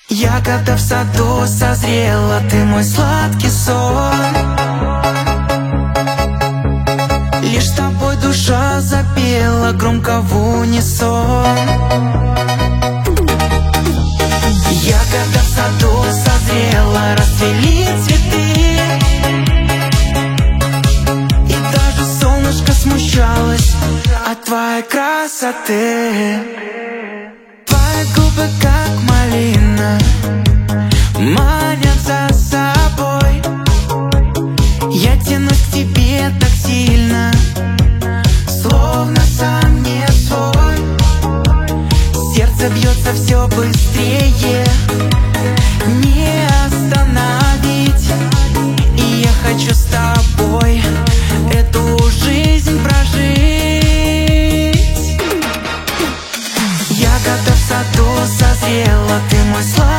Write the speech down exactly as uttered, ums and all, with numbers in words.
Ягода в саду созрела, ты мой сладкий сон. Лишь с тобой душа запела громко в унисон. Ягода в саду созрела, расцвели цветы, и даже солнышко смущалось от твоей красоты. Твои губы как малина манят за собой. Я тянусь к тебе так сильно, словно сам не свой. Сердце бьется все быстрее, не остановить. И я хочу с тобой эту жизнь прожить. Ягода в саду созрела, ты мой сладкий